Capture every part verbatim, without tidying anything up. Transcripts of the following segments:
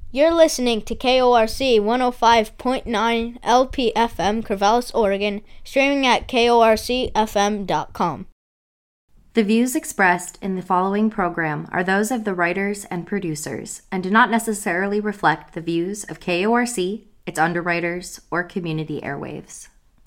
You're listening to K O R C one oh five point nine L P F M, Corvallis, Oregon, streaming at K O R C F M dot com. The views expressed in the following program are those of the writers and producers and do not necessarily reflect the views of K O R C, its underwriters, or Community Airwaves.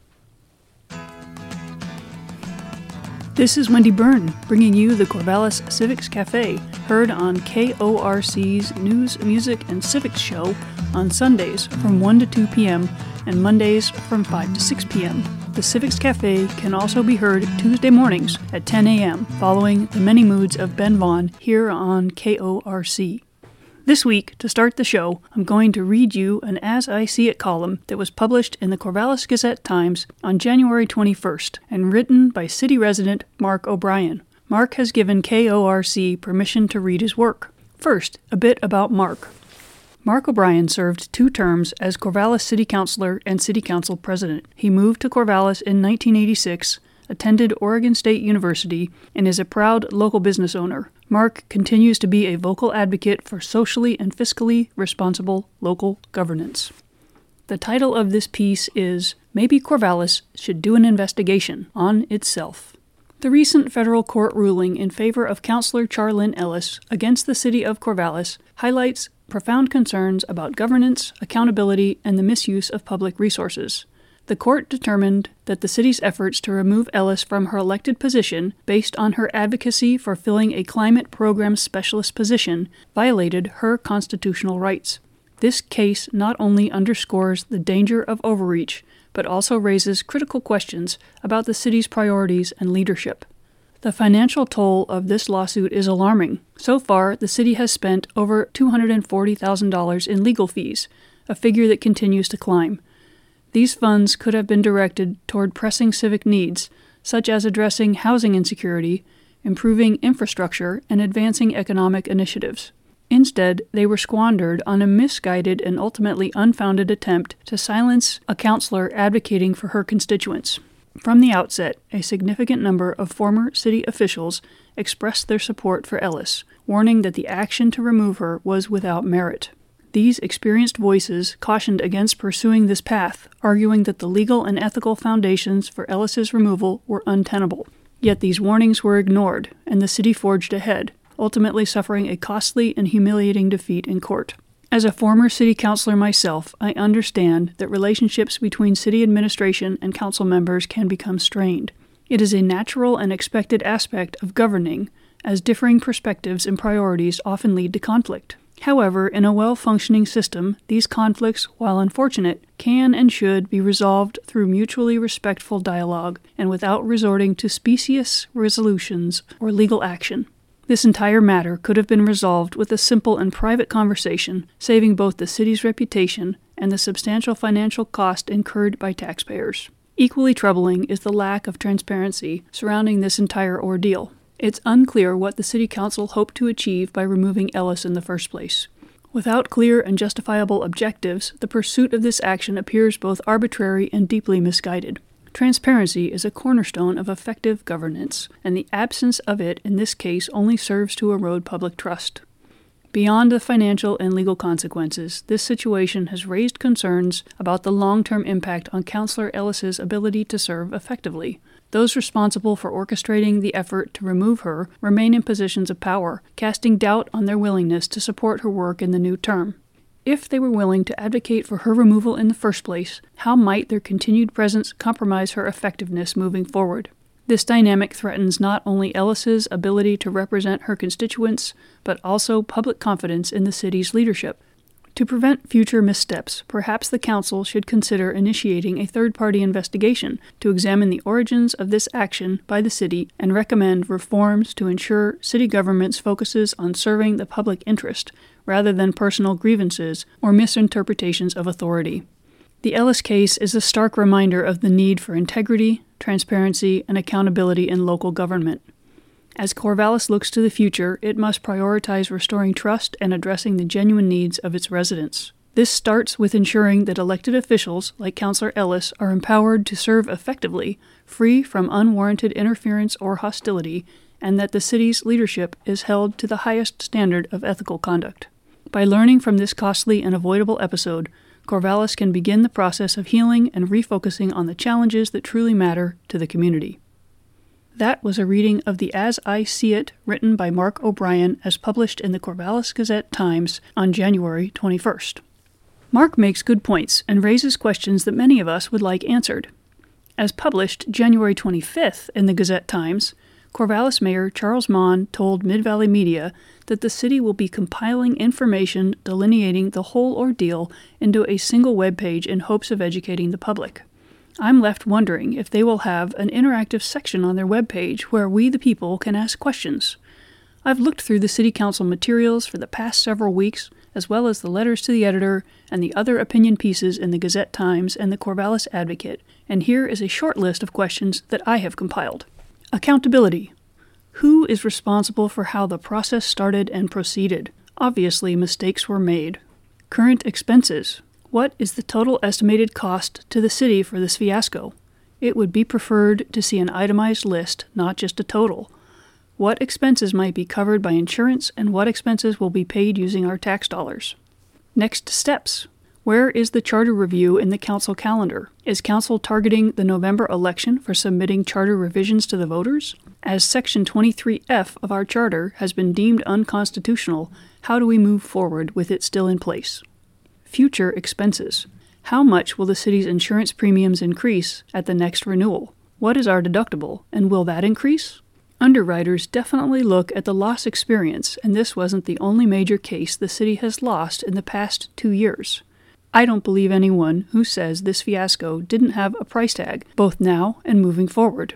This is Wendy Byrne, bringing you the Corvallis Civics Cafe, heard on K O R C's News, Music, and Civics show on Sundays from one to two p.m. and Mondays from five to six p.m. The Civics Cafe can also be heard Tuesday mornings at ten a.m., following the many moods of Ben Vaughn here on K O R C. This week, to start the show, I'm going to read you an As I See It column that was published in the Corvallis Gazette-Times on January twenty-first and written by city resident Mark O'Brien. Mark has given K O R C permission to read his work. First, a bit about Mark. Mark O'Brien served two terms as Corvallis City Councilor and City Council President. He moved to Corvallis in nineteen eighty-six, attended Oregon State University, and is a proud local business owner. Mark continues to be a vocal advocate for socially and fiscally responsible local governance. The title of this piece is Maybe Corvallis Should Do an Investigation on Itself. The recent federal court ruling in favor of Councilor Charlyn Ellis against the city of Corvallis highlights profound concerns about governance, accountability, and the misuse of public resources. The court determined that the city's efforts to remove Ellis from her elected position based on her advocacy for filling a climate program specialist position violated her constitutional rights. This case not only underscores the danger of overreach, but also raises critical questions about the city's priorities and leadership. The financial toll of this lawsuit is alarming. So far, the city has spent over two hundred forty thousand dollars in legal fees, a figure that continues to climb. These funds could have been directed toward pressing civic needs, such as addressing housing insecurity, improving infrastructure, and advancing economic initiatives. Instead, they were squandered on a misguided and ultimately unfounded attempt to silence a councilor advocating for her constituents. From the outset, a significant number of former city officials expressed their support for Ellis, warning that the action to remove her was without merit. These experienced voices cautioned against pursuing this path, arguing that the legal and ethical foundations for Ellis's removal were untenable. Yet these warnings were ignored, and the city forged ahead, ultimately suffering a costly and humiliating defeat in court. As a former city councilor myself, I understand that relationships between city administration and council members can become strained. It is a natural and expected aspect of governing, as differing perspectives and priorities often lead to conflict. However, in a well-functioning system, these conflicts, while unfortunate, can and should be resolved through mutually respectful dialogue and without resorting to specious resolutions or legal action. This entire matter could have been resolved with a simple and private conversation, saving both the city's reputation and the substantial financial cost incurred by taxpayers. Equally troubling is the lack of transparency surrounding this entire ordeal. It's unclear what the City Council hoped to achieve by removing Ellis in the first place. Without clear and justifiable objectives, the pursuit of this action appears both arbitrary and deeply misguided. Transparency is a cornerstone of effective governance, and the absence of it in this case only serves to erode public trust. Beyond the financial and legal consequences, this situation has raised concerns about the long-term impact on Councilor Ellis's ability to serve effectively. Those responsible for orchestrating the effort to remove her remain in positions of power, casting doubt on their willingness to support her work in the new term. If they were willing to advocate for her removal in the first place, how might their continued presence compromise her effectiveness moving forward? This dynamic threatens not only Ellis's ability to represent her constituents, but also public confidence in the city's leadership. To prevent future missteps, perhaps the council should consider initiating a third-party investigation to examine the origins of this action by the city and recommend reforms to ensure city government's focuses on serving the public interest rather than personal grievances or misinterpretations of authority. The Ellis case is a stark reminder of the need for integrity, transparency, and accountability in local government. As Corvallis looks to the future, it must prioritize restoring trust and addressing the genuine needs of its residents. This starts with ensuring that elected officials, like Councilor Ellis, are empowered to serve effectively, free from unwarranted interference or hostility, and that the city's leadership is held to the highest standard of ethical conduct. By learning from this costly and avoidable episode, Corvallis can begin the process of healing and refocusing on the challenges that truly matter to the community. That was a reading of the As I See It, written by Mark O'Brien, as published in the Corvallis Gazette-Times on January twenty-first. Mark makes good points and raises questions that many of us would like answered. As published January twenty-fifth in the Gazette-Times, Corvallis Mayor Charles Mon told Mid-Valley Media that the city will be compiling information delineating the whole ordeal into a single web page in hopes of educating the public. I'm left wondering if they will have an interactive section on their webpage where we the people can ask questions. I've looked through the City Council materials for the past several weeks, as well as the letters to the editor and the other opinion pieces in the Gazette-Times and the Corvallis Advocate, and here is a short list of questions that I have compiled. Accountability. Who is responsible for how the process started and proceeded? Obviously, mistakes were made. Current expenses. What is the total estimated cost to the city for this fiasco? It would be preferred to see an itemized list, not just a total. What expenses might be covered by insurance and what expenses will be paid using our tax dollars? Next steps. Where is the charter review in the council calendar? Is council targeting the November election for submitting charter revisions to the voters? As Section twenty-three F of our charter has been deemed unconstitutional, how do we move forward with it still in place? Future expenses. How much will the city's insurance premiums increase at the next renewal? What is our deductible, and will that increase? Underwriters definitely look at the loss experience, and this wasn't the only major case the city has lost in the past two years. I don't believe anyone who says this fiasco didn't have a price tag, both now and moving forward.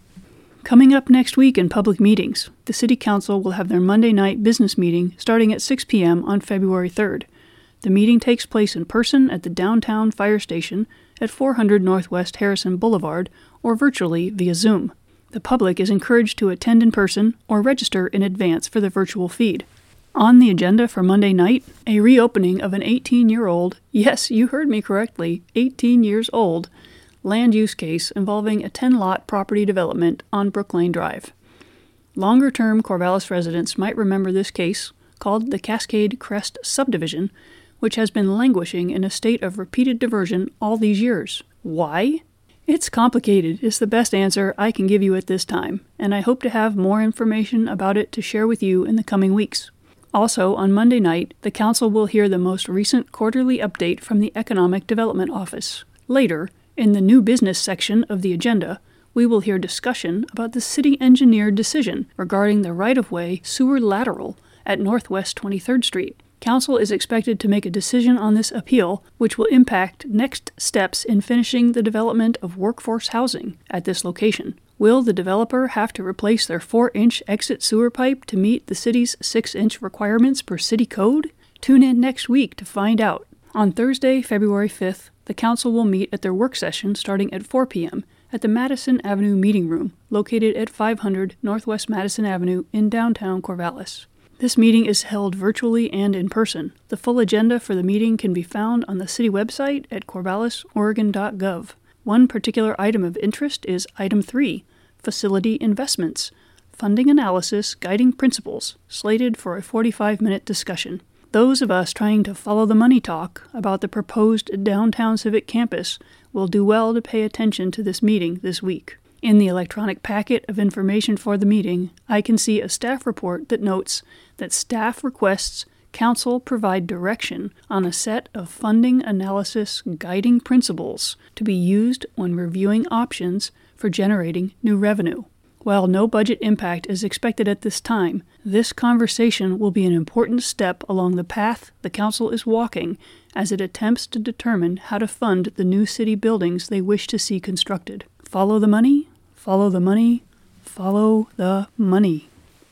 Coming up next week in public meetings, the City Council will have their Monday night business meeting starting at six p.m. on February third. The meeting takes place in person at the downtown fire station at four hundred Northwest Harrison Boulevard or virtually via Zoom. The public is encouraged to attend in person or register in advance for the virtual feed. On the agenda for Monday night, a reopening of an eighteen-year-old, yes, you heard me correctly, eighteen years old, land use case involving a ten-lot property development on Brooklane Drive. Longer-term Corvallis residents might remember this case, called the Cascade Crest Subdivision, which has been languishing in a state of repeated diversion all these years. Why? It's complicated is the best answer I can give you at this time, and I hope to have more information about it to share with you in the coming weeks. Also, on Monday night, the Council will hear the most recent quarterly update from the Economic Development Office. Later, in the new business section of the agenda, we will hear discussion about the city engineer decision regarding the right-of-way sewer lateral at Northwest twenty-third Street. Council is expected to make a decision on this appeal, which will impact next steps in finishing the development of workforce housing at this location. Will the developer have to replace their four-inch exit sewer pipe to meet the city's six-inch requirements per city code? Tune in next week to find out. On Thursday, February fifth, the Council will meet at their work session starting at four p.m. at the Madison Avenue Meeting Room, located at five hundred Northwest Madison Avenue in downtown Corvallis. This meeting is held virtually and in person. The full agenda for the meeting can be found on the city website at corvallis oregon dot gov. One particular item of interest is Item three, Facility Investments, Funding Analysis Guiding Principles, slated for a forty-five minute discussion. Those of us trying to follow the money talk about the proposed downtown civic campus will do well to pay attention to this meeting this week. In the electronic packet of information for the meeting, I can see a staff report that notes that staff requests Council provide direction on a set of funding analysis guiding principles to be used when reviewing options for generating new revenue. While no budget impact is expected at this time, this conversation will be an important step along the path the Council is walking as it attempts to determine how to fund the new city buildings they wish to see constructed. Follow the money, follow the money, follow the money.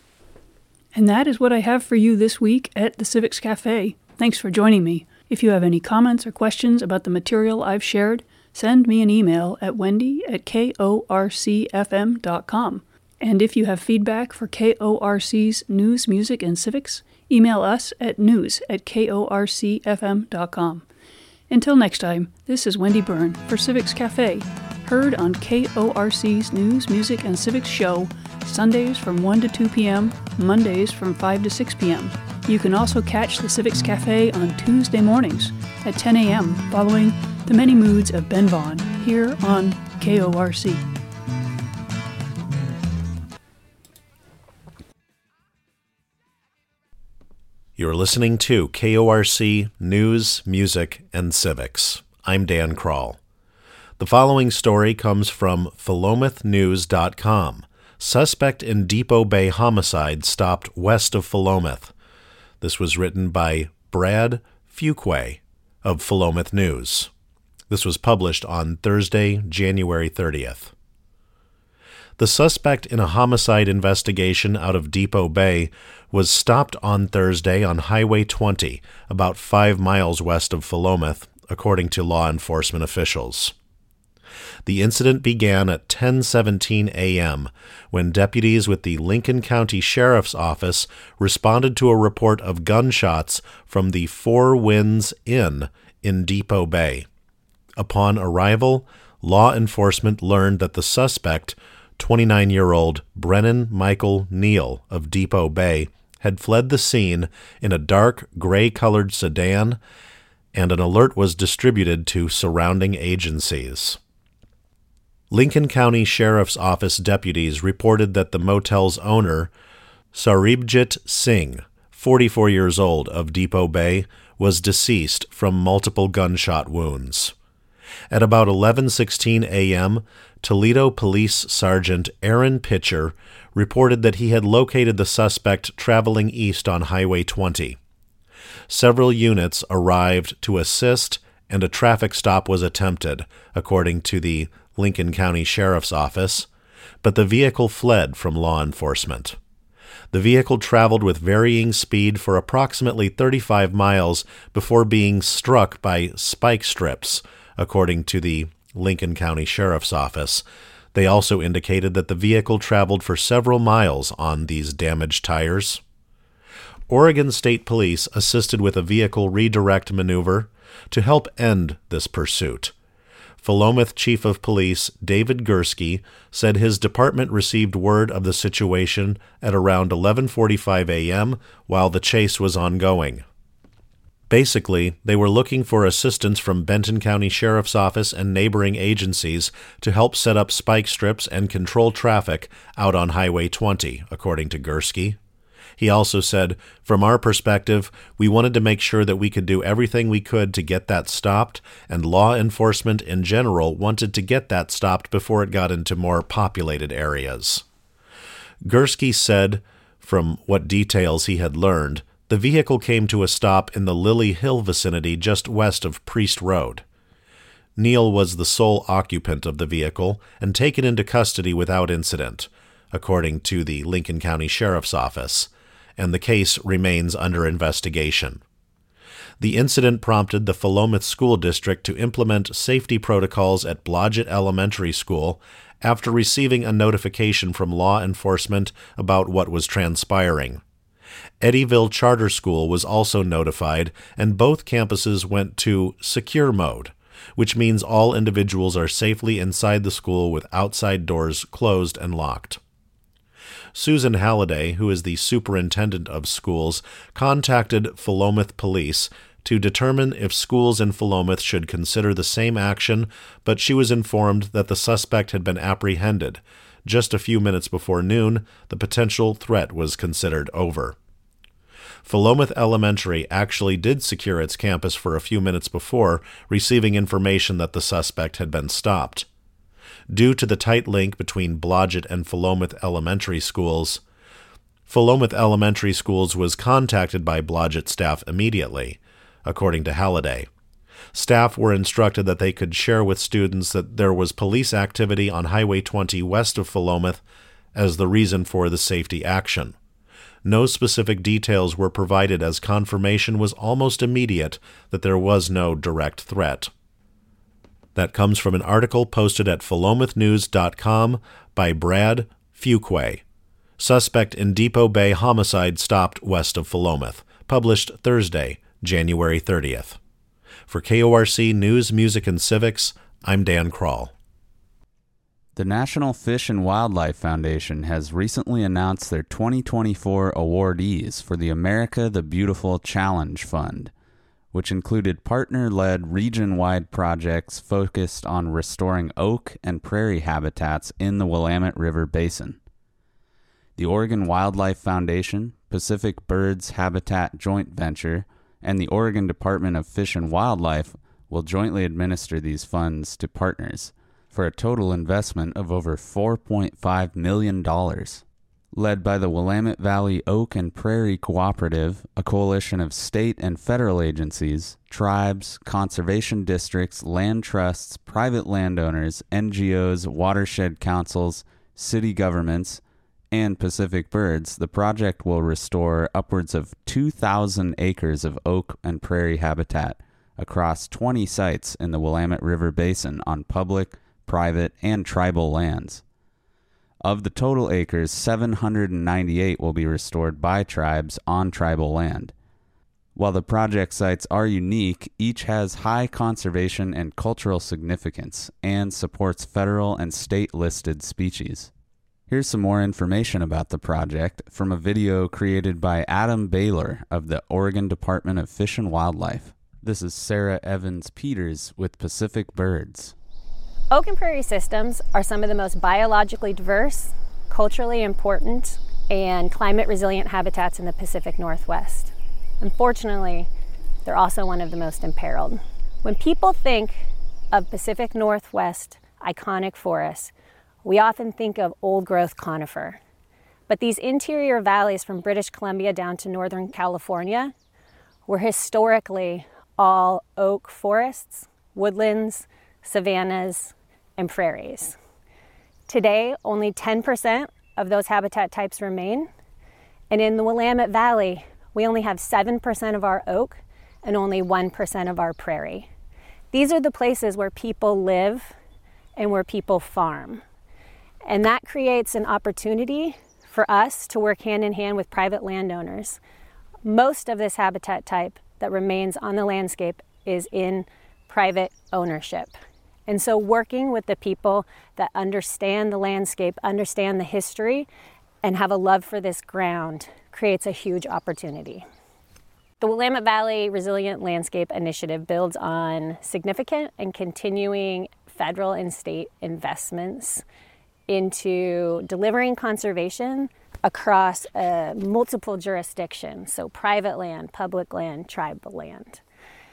And that is what I have for you this week at the Civics Cafe. Thanks for joining me. If you have any comments or questions about the material I've shared, send me an email at wendy at korcfm dot com. And if you have feedback for K O R C's News, Music, and Civics, email us at news at korcfm dot com. Until next time, this is Wendy Byrne for Civics Cafe, heard on K O R C's News, Music, and Civics show, Sundays from one to two p.m., Mondays from five to six p.m. You can also catch the Civics Cafe on Tuesday mornings at ten a.m. following The Many Moods of Ben Vaughn here on K O R C. You're listening to K O R C News, Music, and Civics. I'm Dan Kroll. The following story comes from Philomath News dot com. Suspect in Depot Bay homicide stopped west of Philomath. This was written by Brad Fuqua of Philomath News. This was published on Thursday, January thirtieth. The suspect in a homicide investigation out of Depot Bay was stopped on Thursday on Highway twenty, about five miles west of Philomath, according to law enforcement officials. The incident began at ten seventeen a.m. when deputies with the Lincoln County Sheriff's Office responded to a report of gunshots from the Four Winds Inn in Depot Bay. Upon arrival, law enforcement learned that the suspect, twenty-nine-year-old Brennan Michael Neal of Depot Bay, had fled the scene in a dark gray-colored sedan, and an alert was distributed to surrounding agencies. Lincoln County Sheriff's Office deputies reported that the motel's owner, Saribjit Singh, forty-four years old, of Depot Bay, was deceased from multiple gunshot wounds. At about eleven sixteen a.m., Toledo Police Sergeant Aaron Pitcher reported that he had located the suspect traveling east on Highway twenty. Several units arrived to assist, and a traffic stop was attempted, according to the Lincoln County Sheriff's Office, but the vehicle fled from law enforcement. The vehicle traveled with varying speed for approximately thirty-five miles before being struck by spike strips, according to the Lincoln County Sheriff's Office. They also indicated that the vehicle traveled for several miles on these damaged tires. Oregon State Police assisted with a vehicle redirect maneuver to help end this pursuit. Philomath Chief of Police David Gursky said his department received word of the situation at around eleven forty-five a.m. while the chase was ongoing. Basically, they were looking for assistance from Benton County Sheriff's Office and neighboring agencies to help set up spike strips and control traffic out on Highway twenty, according to Gursky. He also said, "From our perspective, we wanted to make sure that we could do everything we could to get that stopped, and law enforcement in general wanted to get that stopped before it got into more populated areas." Gursky said, from what details he had learned, the vehicle came to a stop in the Lily Hill vicinity just west of Priest Road. Neal was the sole occupant of the vehicle and taken into custody without incident, according to the Lincoln County Sheriff's Office, and the case remains under investigation. The incident prompted the Philomath School District to implement safety protocols at Blodgett Elementary School after receiving a notification from law enforcement about what was transpiring. Eddyville Charter School was also notified, and both campuses went to secure mode, which means all individuals are safely inside the school with outside doors closed and locked. Susan Halliday, who is the superintendent of schools, contacted Philomath Police to determine if schools in Philomath should consider the same action, but she was informed that the suspect had been apprehended. Just a few minutes before noon, the potential threat was considered over. Philomath Elementary actually did secure its campus for a few minutes before receiving information that the suspect had been stopped. Due to the tight link between Blodgett and Philomath Elementary Schools, Philomath Elementary Schools was contacted by Blodgett staff immediately, according to Halliday. Staff were instructed that they could share with students that there was police activity on Highway twenty west of Philomath as the reason for the safety action. No specific details were provided as confirmation was almost immediate that there was no direct threat. That comes from an article posted at Philomath News dot com by Brad Fuqua. Suspect in Depot Bay homicide stopped west of Philomath. Published Thursday, January thirtieth. For K O R C News, Music, and Civics, I'm Dan Kroll. The National Fish and Wildlife Foundation has recently announced their twenty twenty-four awardees for the America the Beautiful Challenge Fund, which included partner-led region-wide projects focused on restoring oak and prairie habitats in the Willamette River Basin. The Oregon Wildlife Foundation, Pacific Birds Habitat Joint Venture, and the Oregon Department of Fish and Wildlife will jointly administer these funds to partners for a total investment of over four point five million dollars. Led by the Willamette Valley Oak and Prairie Cooperative, a coalition of state and federal agencies, tribes, conservation districts, land trusts, private landowners, N G Os, watershed councils, city governments, and Pacific Birds, the project will restore upwards of two thousand acres of oak and prairie habitat across twenty sites in the Willamette River Basin on public, private, and tribal lands. Of the total acres, seven hundred ninety-eight will be restored by tribes on tribal land. While the project sites are unique, each has high conservation and cultural significance and supports federal and state-listed species. Here's some more information about the project from a video created by Adam Baylor of the Oregon Department of Fish and Wildlife. This is Sarah Evans Peters with Pacific Birds. Oak and prairie systems are some of the most biologically diverse, culturally important, and climate-resilient habitats in the Pacific Northwest. Unfortunately, they're also one of the most imperiled. When people think of Pacific Northwest iconic forests, we often think of old-growth conifer. But these interior valleys from British Columbia down to Northern California were historically all oak forests, woodlands, savannas, and prairies. Today, only ten percent of those habitat types remain, and in the Willamette Valley, we only have seven percent of our oak and only one percent of our prairie. These are the places where people live and where people farm. And that creates an opportunity for us to work hand in hand with private landowners. Most of this habitat type that remains on the landscape is in private ownership. And so working with the people that understand the landscape, understand the history, and have a love for this ground creates a huge opportunity. The Willamette Valley Resilient Landscape Initiative builds on significant and continuing federal and state investments into delivering conservation across uh, multiple jurisdictions, so private land, public land, tribal land.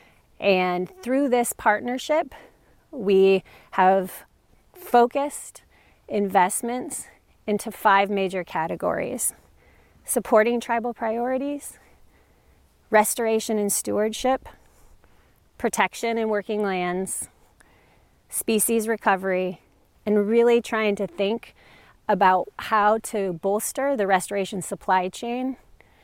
And through this partnership, we have focused investments into five major categories: supporting tribal priorities, restoration and stewardship, protection in working lands, species recovery, and really trying to think about how to bolster the restoration supply chain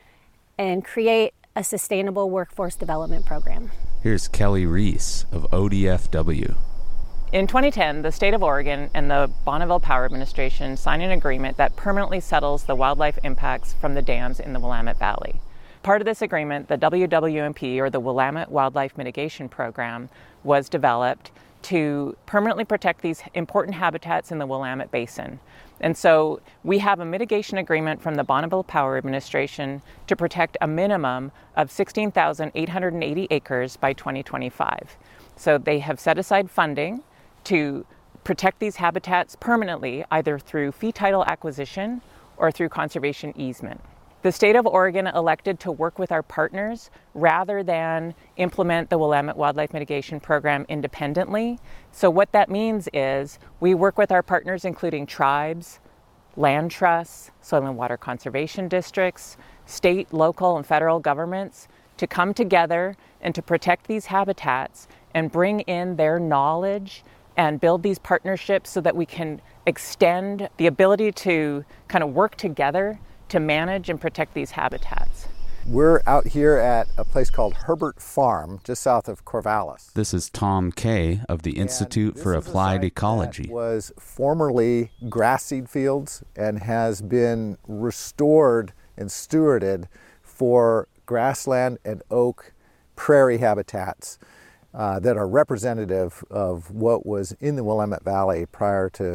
and create a sustainable workforce development program. Here's Kelly Reese of O D F W. In twenty ten, the state of Oregon and the Bonneville Power Administration signed an agreement that permanently settles the wildlife impacts from the dams in the Willamette Valley. Part of this agreement, the W W M P, or the Willamette Wildlife Mitigation Program, was developed to permanently protect these important habitats in the Willamette Basin. And so we have a mitigation agreement from the Bonneville Power Administration to protect a minimum of sixteen thousand eight hundred eighty acres by twenty twenty-five. So they have set aside funding to protect these habitats permanently, either through fee title acquisition or through conservation easement. The state of Oregon elected to work with our partners rather than implement the Willamette Wildlife Mitigation Program independently. So what that means is we work with our partners, including tribes, land trusts, soil and water conservation districts, state, local, and federal governments to come together and to protect these habitats and bring in their knowledge and build these partnerships so that we can extend the ability to kind of work together to manage and protect these habitats. We're out here at a place called Herbert Farm, just south of Corvallis. This is Tom Kay of the Institute for Applied Ecology. It was formerly grass seed fields and has been restored and stewarded for grassland and oak prairie habitats uh, that are representative of what was in the Willamette Valley prior to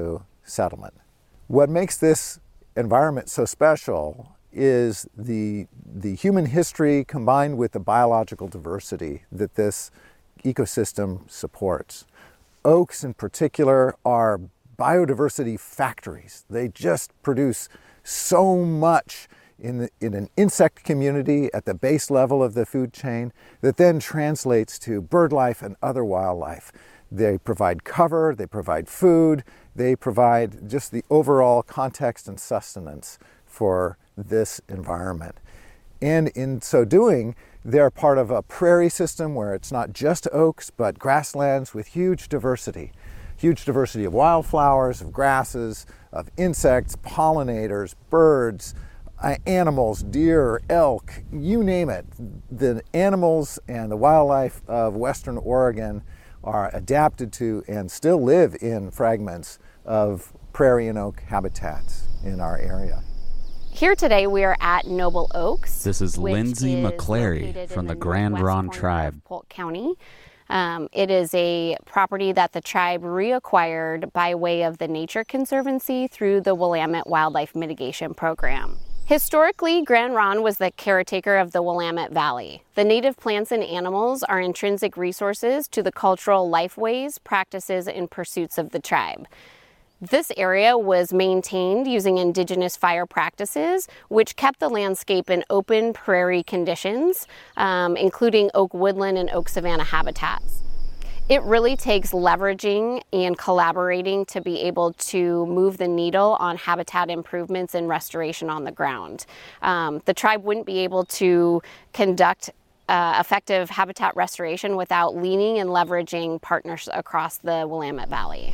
settlement. What makes this environment so special is the, the human history combined with the biological diversity that this ecosystem supports. Oaks in particular are biodiversity factories. They just produce so much in, the, in an insect community at the base level of the food chain that then translates to bird life and other wildlife. They provide cover, they provide food, they provide just the overall context and sustenance for this environment. And in so doing, they're part of a prairie system where it's not just oaks, but grasslands with huge diversity. Huge diversity of wildflowers, of grasses, of insects, pollinators, birds, uh, animals, deer, elk, you name it. The animals and the wildlife of Western Oregon are adapted to and still live in fragments of prairie and oak habitats in our area. Here today we are at Noble Oaks. This is Lindsay McClary from the Grand Ronde Tribe. Polk County. Um, it is a property that the tribe reacquired by way of the Nature Conservancy through the Willamette Wildlife Mitigation Program. Historically, Grand Ronde was the caretaker of the Willamette Valley. The native plants and animals are intrinsic resources to the cultural lifeways, practices, and pursuits of the tribe. This area was maintained using indigenous fire practices, which kept the landscape in open prairie conditions, um, including oak woodland and oak savanna habitats. It really takes leveraging and collaborating to be able to move the needle on habitat improvements and restoration on the ground. Um, the tribe wouldn't be able to conduct uh, effective habitat restoration without leaning and leveraging partners across the Willamette Valley.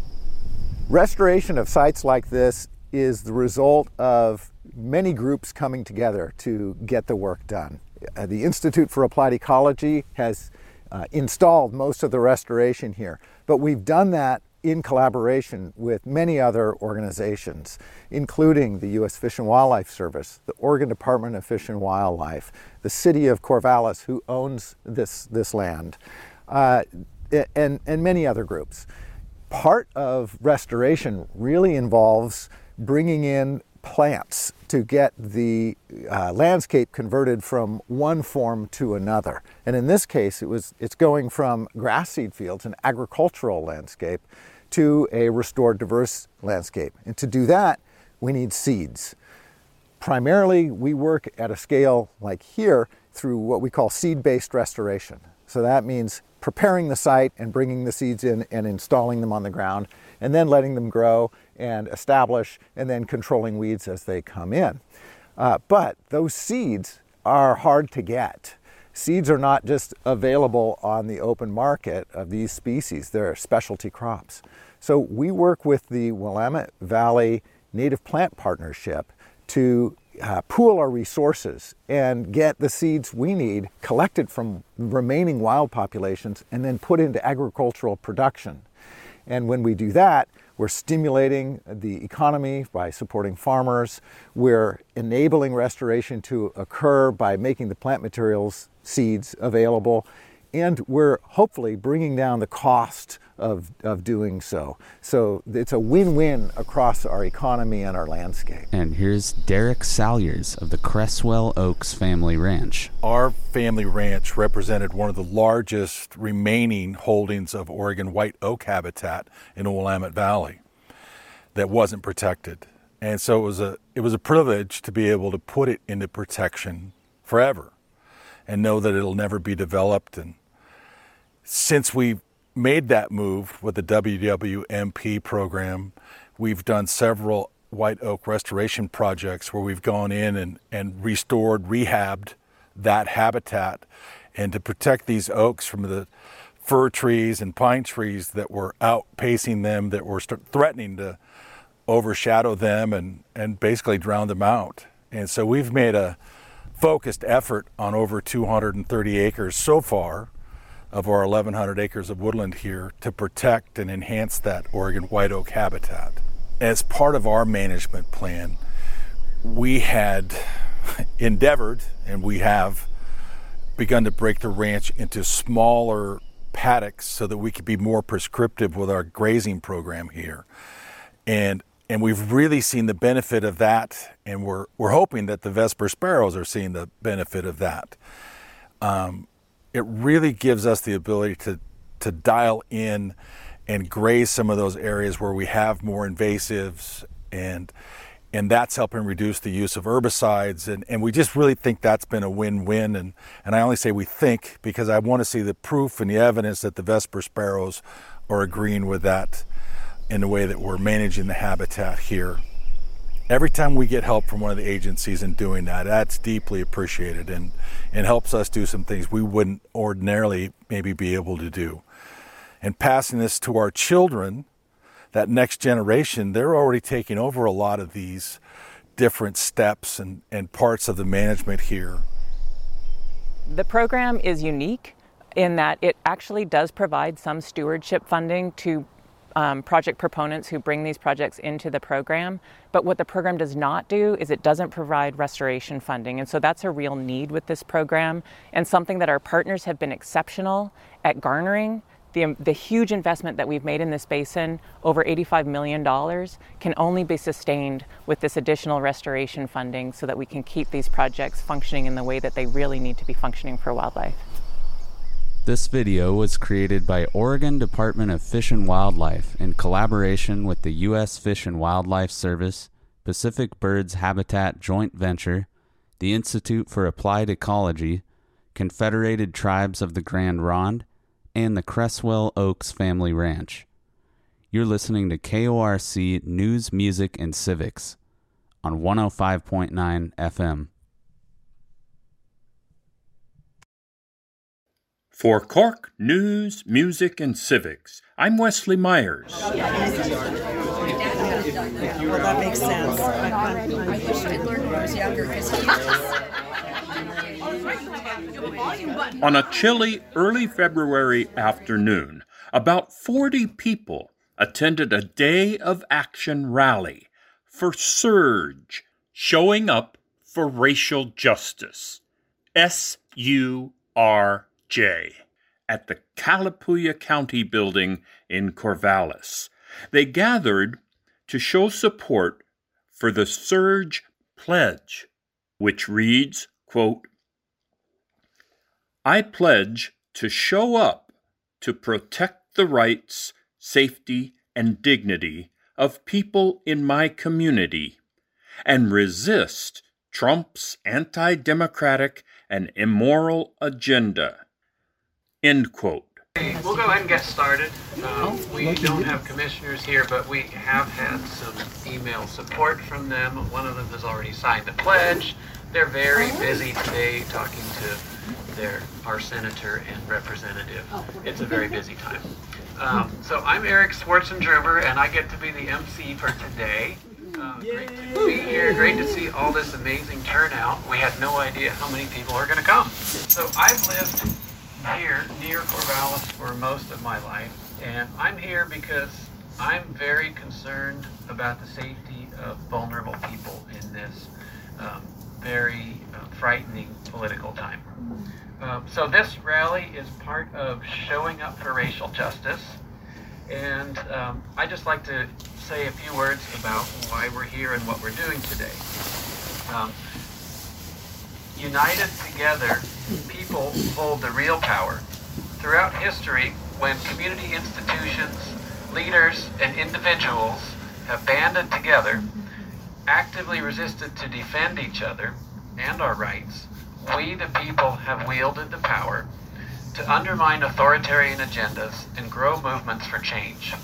Restoration of sites like this is the result of many groups coming together to get the work done. Uh, the Institute for Applied Ecology has uh, installed most of the restoration here, but we've done that in collaboration with many other organizations, including the U S Fish and Wildlife Service, the Oregon Department of Fish and Wildlife, the city of Corvallis, who owns this, this land, uh, and, and many other groups. Part of restoration really involves bringing in plants to get the uh, landscape converted from one form to another. And in this case, it was, it's going from grass seed fields, an agricultural landscape, to a restored diverse landscape. And to do that, we need seeds. Primarily, we work at a scale like here through what we call seed-based restoration. So that means preparing the site and bringing the seeds in and installing them on the ground, and then letting them grow and establish, and then controlling weeds as they come in. Uh, but those seeds are hard to get. Seeds are not just available on the open market of these species, they're specialty crops. So we work with the Willamette Valley Native Plant Partnership to Uh, pool our resources and get the seeds we need collected from remaining wild populations and then put into agricultural production. And when we do that, we're stimulating the economy by supporting farmers. We're enabling restoration to occur by making the plant materials, seeds, available. And we're hopefully bringing down the cost of, of doing so. So it's a win-win across our economy and our landscape. And here's Derek Salyers of the Cresswell Oaks Family Ranch. Our family ranch represented one of the largest remaining holdings of Oregon white oak habitat in the Willamette Valley that wasn't protected. And so it was a, it was a privilege to be able to put it into protection forever and know that it'll never be developed. And since we made that move with the W W M P program, we've done several white oak restoration projects where we've gone in and, and restored, rehabbed that habitat, and to protect these oaks from the fir trees and pine trees that were outpacing them, that were st- threatening to overshadow them and, and basically drown them out. And so we've made a focused effort on over two hundred thirty acres so far of our eleven hundred acres of woodland here to protect and enhance that Oregon white oak habitat. As part of our management plan, we had endeavored, and we have begun to break the ranch into smaller paddocks so that we could be more prescriptive with our grazing program here. And and we've really seen the benefit of that, and we're we're hoping that the Vesper sparrows are seeing the benefit of that. Um, it really gives us the ability to to dial in and graze some of those areas where we have more invasives, and and that's helping reduce the use of herbicides, and, and we just really think that's been a win-win. And, and I only say we think because I want to see the proof and the evidence that the Vesper sparrows are agreeing with that in the way that we're managing the habitat here. Every time we get help from one of the agencies in doing that, that's deeply appreciated, and, and helps us do some things we wouldn't ordinarily maybe be able to do. And passing this to our children, that next generation, they're already taking over a lot of these different steps and, and parts of the management here. The program is unique in that it actually does provide some stewardship funding to um, project proponents who bring these projects into the program. But what the program does not do is it doesn't provide restoration funding. And so that's a real need with this program, and something that our partners have been exceptional at garnering. The, the huge investment that we've made in this basin, over eighty-five million dollars, can only be sustained with this additional restoration funding so that we can keep these projects functioning in the way that they really need to be functioning for wildlife. This video was created by Oregon Department of Fish and Wildlife in collaboration with the U S Fish and Wildlife Service, Pacific Birds Habitat Joint Venture, the Institute for Applied Ecology, Confederated Tribes of the Grand Ronde, and the Cresswell Oaks Family Ranch. You're listening to K O R C News, Music, and Civics on one oh five point nine F M. For Cork News, Music, and Civics, I'm Wesley Myers. Well, that makes sense. I wish I'd learned when I was younger because he On a chilly early February afternoon, about forty people attended a Day of Action rally for SURGE, Showing Up for Racial Justice, S U R J, at the Calapooya County Building in Corvallis. They gathered to show support for the SURGE Pledge, which reads, quote, I pledge to show up to protect the rights, safety, and dignity of people in my community and resist Trump's anti-democratic and immoral agenda. End quote. We'll go ahead and get started. Um, we don't have commissioners here, but we have had some email support from them. One of them has already signed a pledge. They're very busy today talking to their our senator and representative. It's a very busy time. Um, so I'm Eric Schwartzendruber, and I get to be the M C for today. Uh, great to be here. Great to see all this amazing turnout. We had no idea how many people are going to come. So I've lived here near Corvallis for most of my life, and I'm here because I'm very concerned about the safety of vulnerable people in this um, very uh, frightening political time. Um, so this rally is part of Showing Up for Racial Justice, and um, I'd just like to say a few words about why we're here and what we're doing today. Um, United together, people hold the real power. Throughout history, when community institutions, leaders, and individuals have banded together, actively resisted to defend each other and our rights, we the people have wielded the power to undermine authoritarian agendas and grow movements for change.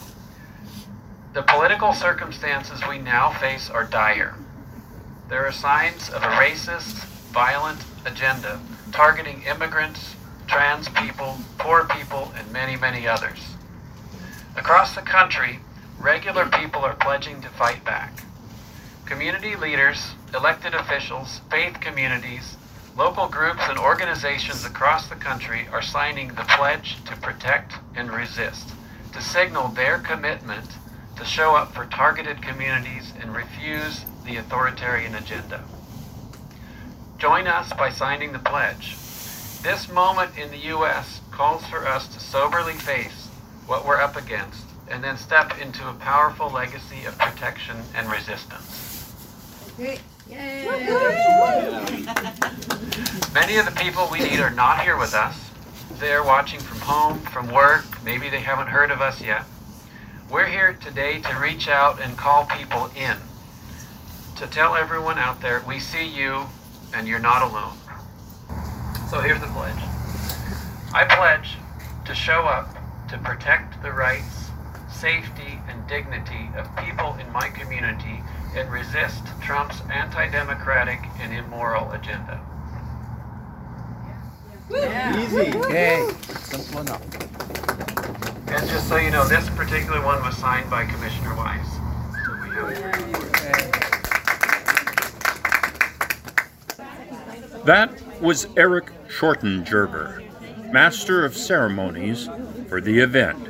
The political circumstances we now face are dire. There are signs of a racist, violent agenda targeting immigrants, trans people, poor people, and many, many others. Across the country, regular people are pledging to fight back. Community leaders, elected officials, faith communities, local groups, and organizations across the country are signing the pledge to protect and resist, to signal their commitment to show up for targeted communities and refuse the authoritarian agenda. Join us by signing the pledge. This moment in the U S calls for us to soberly face what we're up against and then step into a powerful legacy of protection and resistance. Yay. Many of the people we need are not here with us. They're watching from home, from work. Maybe they haven't heard of us yet. We're here today to reach out and call people in, to tell everyone out there, we see you and you're not alone. So here's the pledge. I pledge to show up to protect the rights, safety, and dignity of people in my community and resist Trump's anti-democratic and immoral agenda. Yeah. Easy. Okay. Simple enough. And just so you know, this particular one was signed by Commissioner Wise. So we have it. That was Eric Schortengerber, Master of Ceremonies for the event.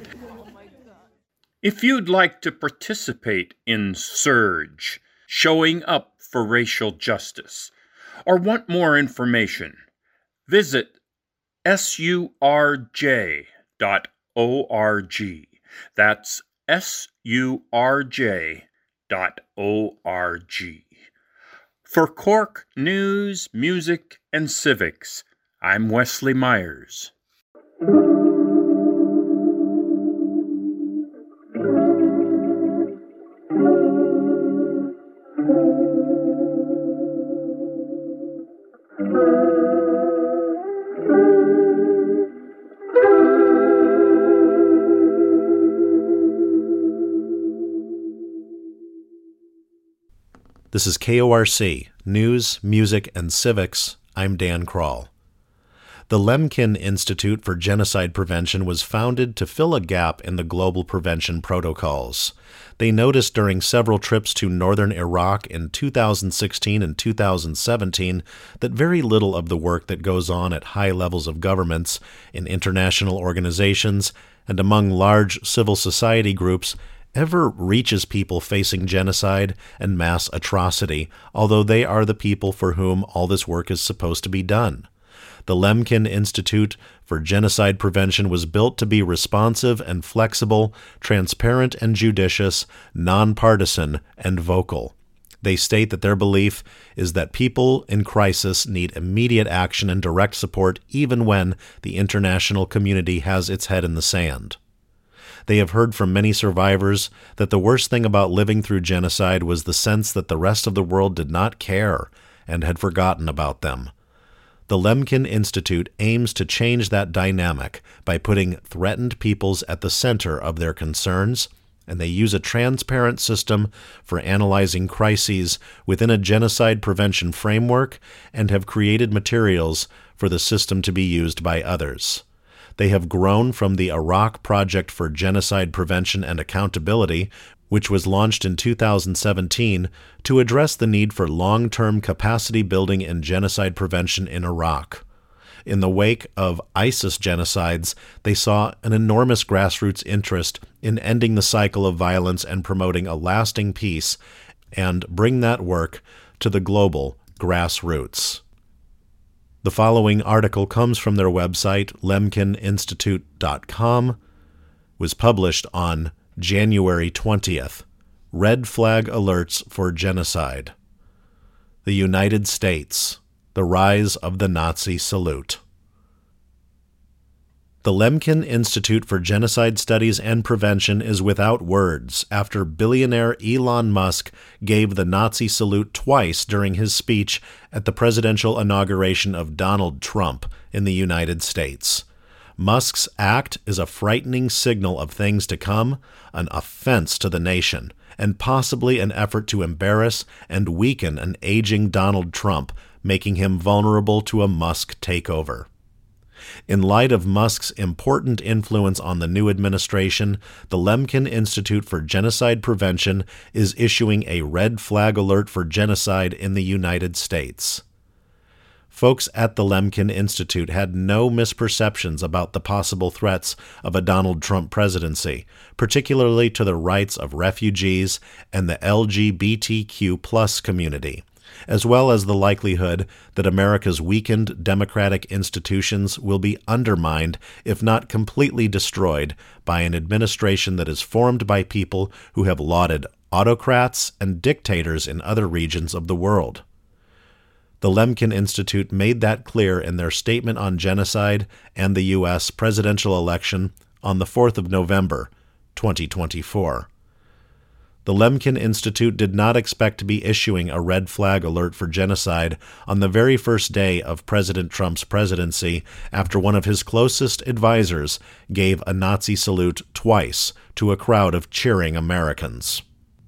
If you'd like to participate in Surge, showing up for racial justice, or want more information, visit S U R J dot org. That's S U R J dot org. For Cork News, Music, and Civics, I'm Wesley Myers. This is K O R C, News, Music, and Civics. I'm Dan Kroll. The Lemkin Institute for Genocide Prevention was founded to fill a gap in the global prevention protocols. They noticed during several trips to northern Iraq in two thousand sixteen and two thousand seventeen that very little of the work that goes on at high levels of governments, in international organizations, and among large civil society groups ever reaches people facing genocide and mass atrocity, although they are the people for whom all this work is supposed to be done. The Lemkin Institute for Genocide Prevention was built to be responsive and flexible, transparent and judicious, nonpartisan and vocal. They state that their belief is that people in crisis need immediate action and direct support even when the international community has its head in the sand. They have heard from many survivors that the worst thing about living through genocide was the sense that the rest of the world did not care and had forgotten about them. The Lemkin Institute aims to change that dynamic by putting threatened peoples at the center of their concerns, and they use a transparent system for analyzing crises within a genocide prevention framework and have created materials for the system to be used by others. They have grown from the Iraq Project for Genocide Prevention and Accountability, which was launched in two thousand seventeen, to address the need for long-term capacity building and genocide prevention in Iraq. In the wake of ISIS genocides, they saw an enormous grassroots interest in ending the cycle of violence and promoting a lasting peace, and bring that work to the global grassroots. The following article comes from their website, lemkin institute dot com, was published on January twentieth. Red Flag Alerts for Genocide. The United States, the Rise of the Nazi Salute. The Lemkin Institute for Genocide Studies and Prevention is without words after billionaire Elon Musk gave the Nazi salute twice during his speech at the presidential inauguration of Donald Trump in the United States. Musk's act is a frightening signal of things to come, an offense to the nation, and possibly an effort to embarrass and weaken an aging Donald Trump, making him vulnerable to a Musk takeover. In light of Musk's important influence on the new administration, the Lemkin Institute for Genocide Prevention is issuing a red flag alert for genocide in the United States. Folks at the Lemkin Institute had no misperceptions about the possible threats of a Donald Trump presidency, particularly to the rights of refugees and the L G B T Q plus community. as well as the likelihood that America's weakened democratic institutions will be undermined, if not completely destroyed, by an administration that is formed by people who have lauded autocrats and dictators in other regions of the world. The Lemkin Institute made that clear in their statement on genocide and the U S presidential election on the fourth of November, twenty twenty-four. The Lemkin Institute did not expect to be issuing a red flag alert for genocide on the very first day of President Trump's presidency after one of his closest advisors gave a Nazi salute twice to a crowd of cheering Americans.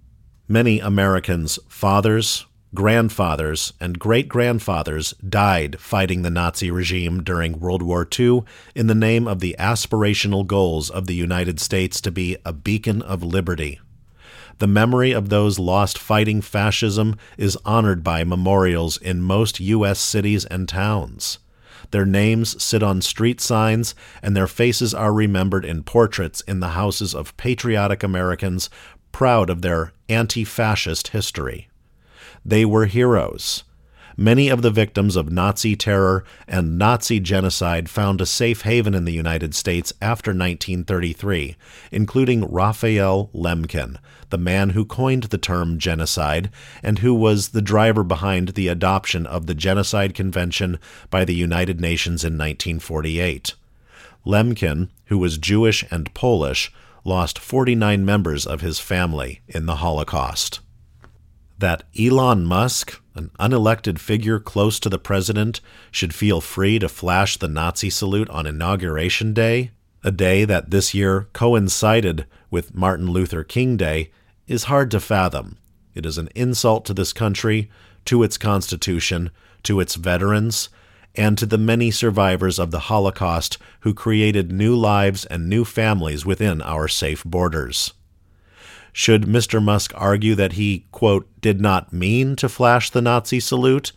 Many Americans' fathers, grandfathers, and great-grandfathers died fighting the Nazi regime during World War Two in the name of the aspirational goals of the United States to be a beacon of liberty. The memory of those lost fighting fascism is honored by memorials in most U S cities and towns. Their names sit on street signs, and their faces are remembered in portraits in the houses of patriotic Americans proud of their anti-fascist history. They were heroes. Many of the victims of Nazi terror and Nazi genocide found a safe haven in the United States after nineteen thirty-three, including Raphael Lemkin, the man who coined the term genocide and who was the driver behind the adoption of the Genocide Convention by the United Nations in nineteen forty-eight. Lemkin, who was Jewish and Polish, lost forty-nine members of his family in the Holocaust. That Elon Musk, an unelected figure close to the president, should feel free to flash the Nazi salute on Inauguration Day, a day that this year coincided with Martin Luther King Day, is hard to fathom. It is an insult to this country, to its Constitution, to its veterans, and to the many survivors of the Holocaust who created new lives and new families within our safe borders. Should Mister Musk argue that he, quote, did not mean to flash the Nazi salute,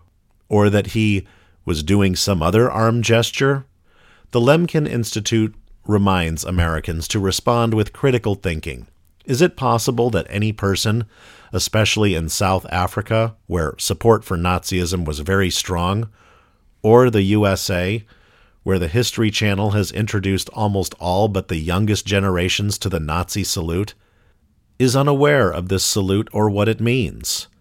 or that he was doing some other arm gesture? The Lemkin Institute reminds Americans to respond with critical thinking. Is it possible that any person, especially in South Africa, where support for Nazism was very strong, or the U S A, where the History Channel has introduced almost all but the youngest generations to the Nazi salute, is unaware of this salute or what it means?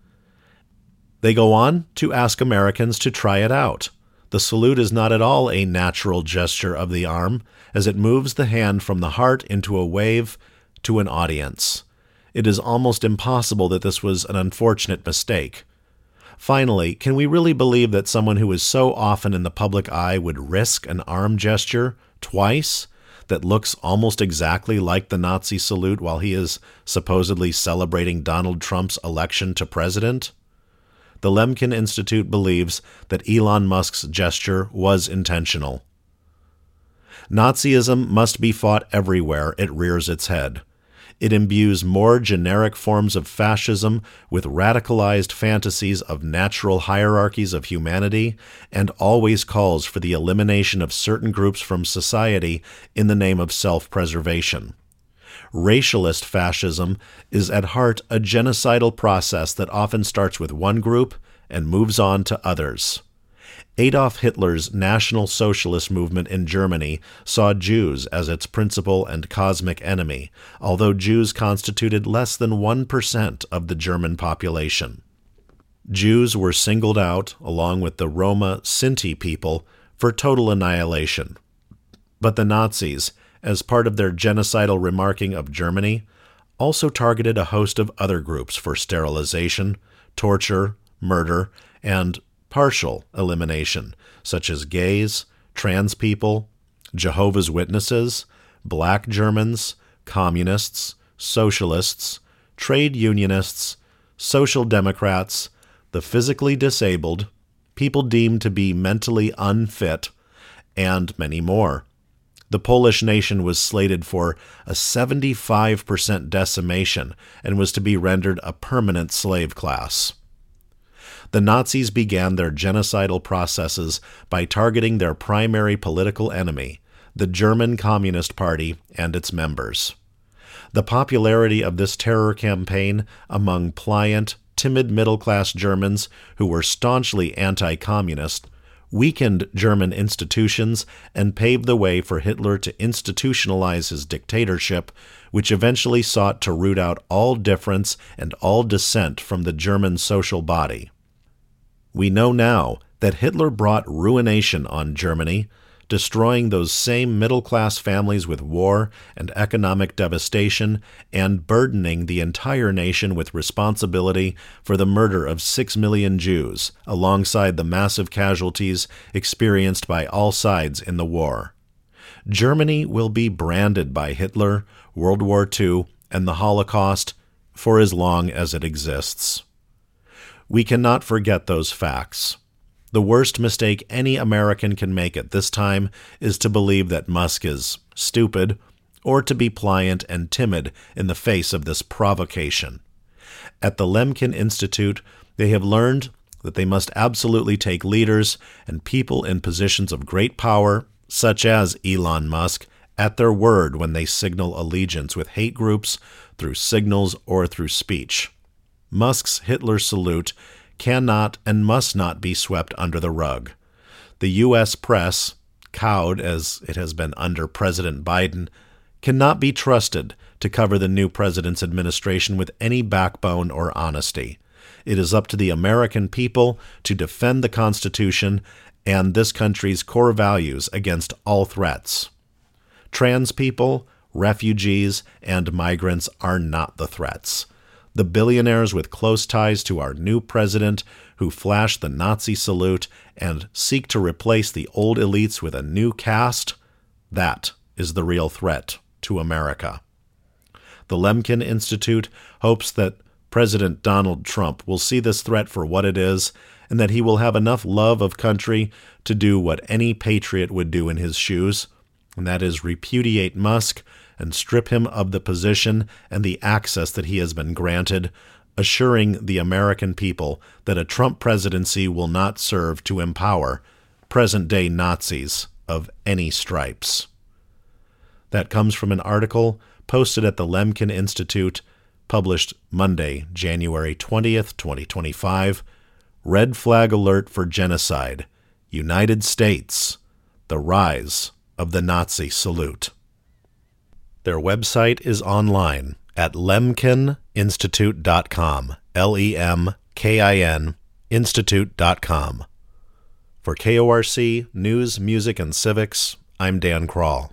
They go on to ask Americans to try it out. The salute is not at all a natural gesture of the arm, as it moves the hand from the heart into a wave to an audience. It is almost impossible that this was an unfortunate mistake. Finally, can we really believe that someone who is so often in the public eye would risk an arm gesture twice that looks almost exactly like the Nazi salute while he is supposedly celebrating Donald Trump's election to president? The Lemkin Institute believes that Elon Musk's gesture was intentional. Nazism must be fought everywhere it rears its head. It imbues more generic forms of fascism with radicalized fantasies of natural hierarchies of humanity, and always calls for the elimination of certain groups from society in the name of self-preservation. Racialist fascism is at heart a genocidal process that often starts with one group and moves on to others. Adolf Hitler's National Socialist movement in Germany saw Jews as its principal and cosmic enemy, although Jews constituted less than one percent of the German population. Jews were singled out, along with the Roma Sinti people, for total annihilation. But the Nazis, as part of their genocidal remarking of Germany, also targeted a host of other groups for sterilization, torture, murder, and partial elimination, such as gays, trans people, Jehovah's Witnesses, black Germans, communists, socialists, trade unionists, social democrats, the physically disabled, people deemed to be mentally unfit, and many more. The Polish nation was slated for a seventy-five percent decimation and was to be rendered a permanent slave class. The Nazis began their genocidal processes by targeting their primary political enemy, the German Communist Party and its members. The popularity of this terror campaign among pliant, timid middle-class Germans who were staunchly anti-communist, weakened German institutions, and paved the way for Hitler to institutionalize his dictatorship, which eventually sought to root out all difference and all dissent from the German social body. We know now that Hitler brought ruination on Germany, destroying those same middle-class families with war and economic devastation, and burdening the entire nation with responsibility for the murder of six million Jews, alongside the massive casualties experienced by all sides in the war. Germany will be branded by Hitler, World War Two, and the Holocaust for as long as it exists. We cannot forget those facts. The worst mistake any American can make at this time is to believe that Musk is stupid or to be pliant and timid in the face of this provocation. At the Lemkin Institute, they have learned that they must absolutely take leaders and people in positions of great power, such as Elon Musk, at their word when they signal allegiance with hate groups through signals or through speech. Musk's Hitler salute cannot and must not be swept under the rug. The U S press, cowed as it has been under President Biden, cannot be trusted to cover the new president's administration with any backbone or honesty. It is up to the American people to defend the Constitution and this country's core values against all threats. Trans people, refugees, and migrants are not the threats. The billionaires with close ties to our new president who flash the Nazi salute and seek to replace the old elites with a new caste, that is the real threat to America. The Lemkin Institute hopes that President Donald Trump will see this threat for what it is, and that he will have enough love of country to do what any patriot would do in his shoes, and that is repudiate Musk and strip him of the position and the access that he has been granted, assuring the American people that a Trump presidency will not serve to empower present-day Nazis of any stripes. That comes from an article posted at the Lemkin Institute, published Monday, January twentieth, twenty twenty-five. Red flag alert for genocide. United States. The rise of the Nazi salute. Their website is online at lemkin institute dot com, L E M K I N, institute dot com. For K O R C News, Music, and Civics, I'm Dan Kroll.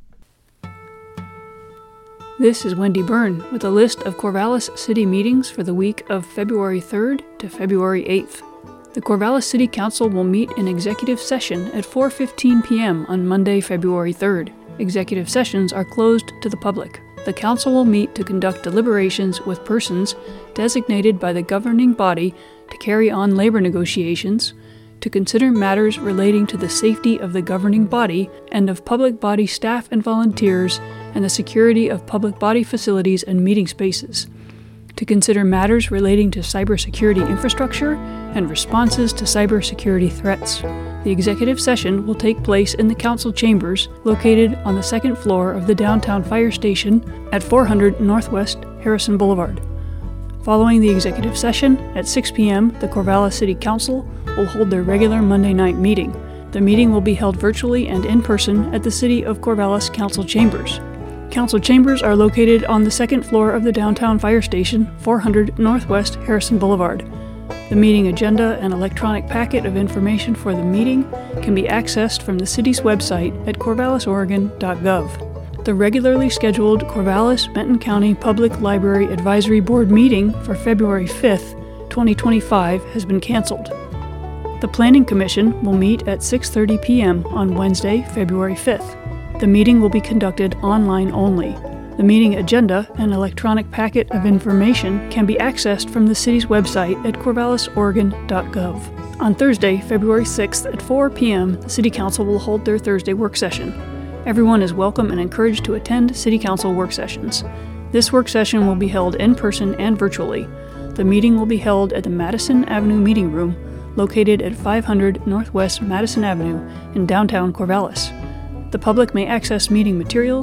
This is Wendy Byrne with a list of Corvallis City meetings for the week of February third to February eighth. The Corvallis City Council will meet in executive session at four fifteen p.m. on Monday, February third. Executive sessions are closed to the public. The council will meet to conduct deliberations with persons designated by the governing body to carry on labor negotiations, to consider matters relating to the safety of the governing body and of public body staff and volunteers and the security of public body facilities and meeting spaces, to consider matters relating to cybersecurity infrastructure and responses to cybersecurity threats. The executive session will take place in the council chambers located on the second floor of the downtown fire station at four hundred Northwest Harrison Boulevard. Following the executive session, at six p.m., the Corvallis City Council will hold their regular Monday night meeting. The meeting will be held virtually and in person at the City of Corvallis Council Chambers. Council chambers are located on the second floor of the downtown fire station, four hundred Northwest Harrison Boulevard. The meeting agenda and electronic packet of information for the meeting can be accessed from the city's website at corvallis oregon dot gov. The regularly scheduled Corvallis-Benton County Public Library Advisory Board meeting for February fifth, twenty twenty-five has been canceled. The Planning Commission will meet at six thirty p.m. on Wednesday, February fifth. The meeting will be conducted online only. The meeting agenda and electronic packet of information can be accessed from the city's website at corvallis oregon dot gov. On Thursday, February sixth at four p.m., the City Council will hold their Thursday work session. Everyone is welcome and encouraged to attend City Council work sessions. This work session will be held in person and virtually. The meeting will be held at the Madison Avenue Meeting Room, located at five hundred Northwest Madison Avenue in downtown Corvallis. The public may access meeting materials,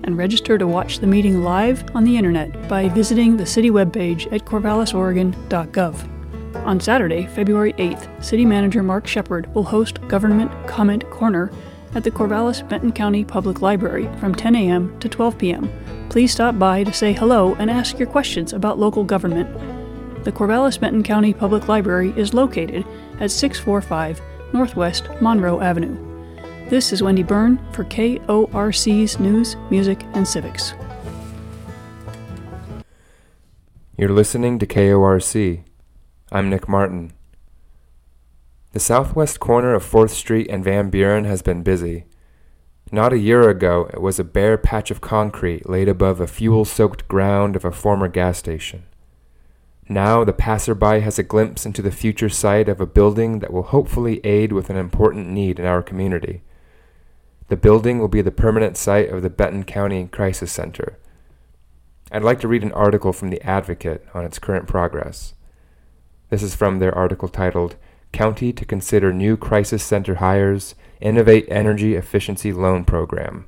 and register to watch the meeting live on the internet by visiting the city webpage at corvallis oregon dot gov. On Saturday, February eighth, City Manager Mark Shepard will host Government Comment Corner at the Corvallis-Benton County Public Library from ten a.m. to twelve p.m. Please stop by to say hello and ask your questions about local government. The Corvallis-Benton County Public Library is located at six forty-five Northwest Monroe Avenue. This is Wendy Byrne for K O R C's News, Music, and Civics. You're listening to K O R C. I'm Nick Martin. The southwest corner of fourth Street and Van Buren has been busy. Not a year ago, it was a bare patch of concrete laid above the fuel-soaked ground of a former gas station. Now the passerby has a glimpse into the future site of a building that will hopefully aid with an important need in our community. The building will be the permanent site of the Benton County Crisis Center. I'd like to read an article from The Advocate on its current progress. This is from their article titled, County to Consider New Crisis Center Hires, Innovate Energy Efficiency Loan Program.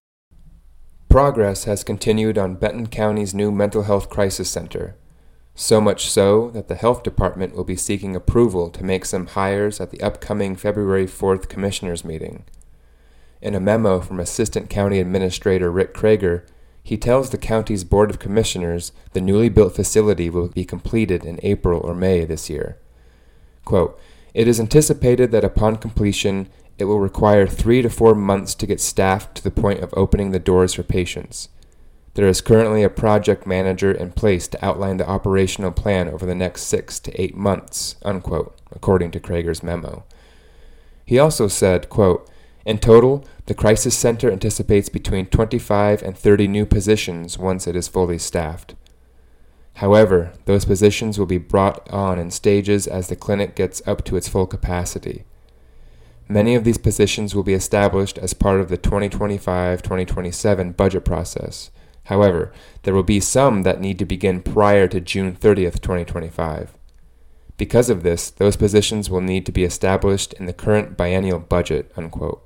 Progress has continued on Benton County's new Mental Health Crisis Center, so much so that the Health Department will be seeking approval to make some hires at the upcoming February fourth Commissioners' meeting. In a memo from Assistant County Administrator Rick Krager, he tells the county's Board of Commissioners the newly built facility will be completed in April or May this year. Quote, It is anticipated that upon completion, it will require three to four months to get staffed to the point of opening the doors for patients. There is currently a project manager in place to outline the operational plan over the next six to eight months, unquote, according to Krager's memo. He also said, quote, In total, the Crisis Center anticipates between twenty-five and thirty new positions once it is fully staffed. However, those positions will be brought on in stages as the clinic gets up to its full capacity. Many of these positions will be established as part of the twenty twenty-five twenty twenty-seven budget process. However, there will be some that need to begin prior to June thirtieth, twenty twenty-five. Because of this, those positions will need to be established in the current biennial budget, unquote.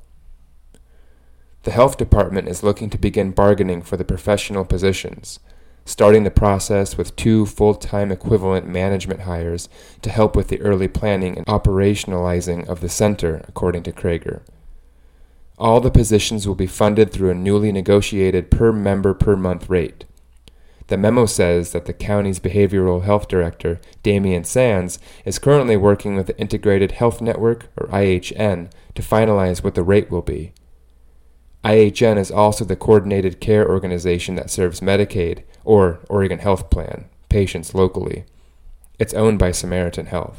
The Health Department is looking to begin bargaining for the professional positions, starting the process with two full-time equivalent management hires to help with the early planning and operationalizing of the center, according to Krager. All the positions will be funded through a newly negotiated per-member per-month rate. The memo says that the county's behavioral health director, Damian Sands, is currently working with the Integrated Health Network, or I H N, to finalize what the rate will be. I H N is also the coordinated care organization that serves Medicaid, or Oregon Health Plan, patients locally. It's owned by Samaritan Health.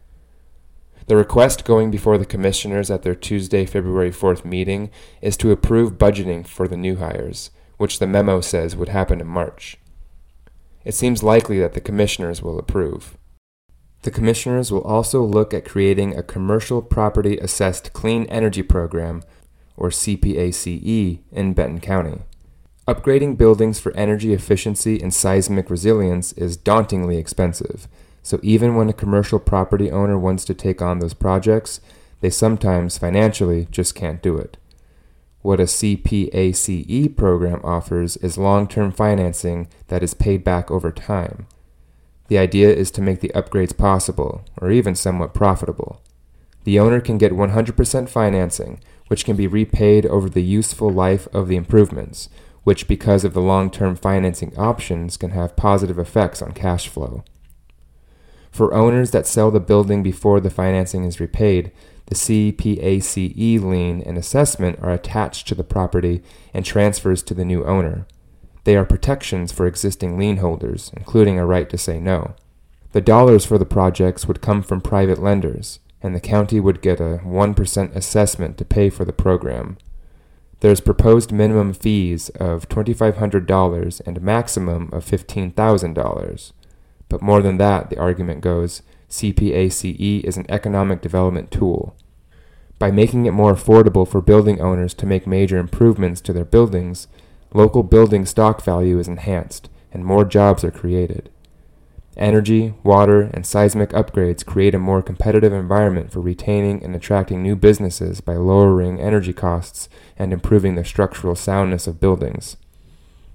The request going before the commissioners at their Tuesday, February fourth meeting is to approve budgeting for the new hires, which the memo says would happen in March. It seems likely that the commissioners will approve. The commissioners will also look at creating a Commercial Property Assessed Clean Energy Program, or C P A C E, in Benton County. Upgrading buildings for energy efficiency and seismic resilience is dauntingly expensive, so even when a commercial property owner wants to take on those projects, they sometimes financially just can't do it. What a C P A C E program offers is long-term financing that is paid back over time. The idea is to make the upgrades possible, or even somewhat profitable. The owner can get one hundred percent financing, which can be repaid over the useful life of the improvements, which because of the long-term financing options can have positive effects on cash flow. For owners that sell the building before the financing is repaid, the C P A C E lien and assessment are attached to the property and transfers to the new owner. They are protections for existing lien holders, including a right to say no. The dollars for the projects would come from private lenders, and the county would get a one percent assessment to pay for the program. There's proposed minimum fees of two thousand five hundred dollars and a maximum of fifteen thousand dollars. But more than that, the argument goes, C P A C E is an economic development tool. By making it more affordable for building owners to make major improvements to their buildings, local building stock value is enhanced, and more jobs are created. Energy, water, and seismic upgrades create a more competitive environment for retaining and attracting new businesses by lowering energy costs and improving the structural soundness of buildings.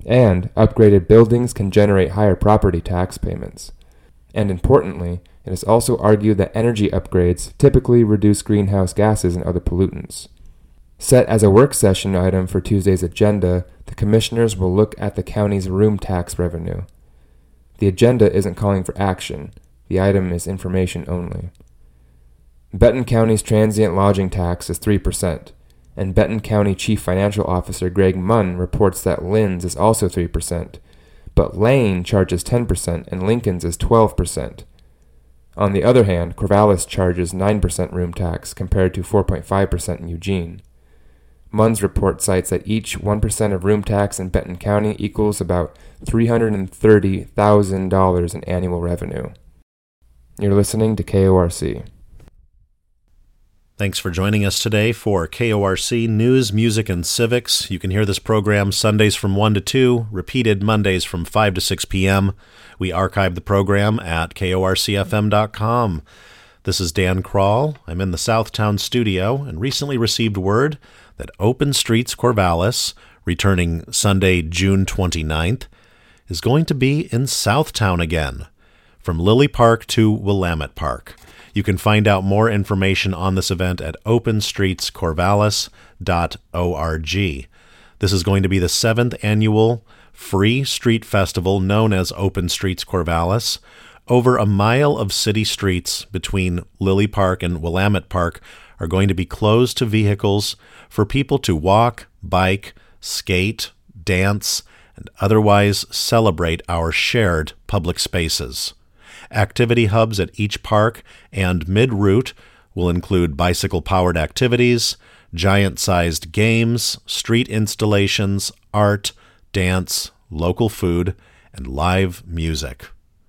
And upgraded buildings can generate higher property tax payments. And importantly, it is also argued that energy upgrades typically reduce greenhouse gases and other pollutants. Set as a work session item for Tuesday's agenda, the commissioners will look at the county's room tax revenue. The agenda isn't calling for action. The item is information only. Benton County's transient lodging tax is three percent, and Benton County Chief Financial Officer Greg Munn reports that Lynn's is also three percent, but Lane charges ten percent and Lincoln's is twelve percent. On the other hand, Corvallis charges nine percent room tax compared to four point five percent in Eugene. Munn's report cites that each one percent of room tax in Benton County equals about three hundred thirty thousand dollars in annual revenue. You're listening to K O R C. Thanks for joining us today for K O R C News, Music, and Civics. You can hear this program Sundays from one to two, repeated Mondays from five to six p.m. We archive the program at K O R C F M dot com. This is Dan Kroll. I'm in the Southtown studio and recently received word that Open Streets Corvallis, returning Sunday, June twenty-ninth, is going to be in Southtown again, from Lily Park to Willamette Park. You can find out more information on this event at open streets corvallis dot org. This is going to be the seventh annual free street festival known as Open Streets Corvallis. Over a mile of city streets between Lily Park and Willamette Park are going to be closed to vehicles for people to walk, bike, skate, dance, and otherwise celebrate our shared public spaces. Activity hubs at each park and mid-route will include bicycle-powered activities, giant-sized games, street installations, art, dance, local food, and live music.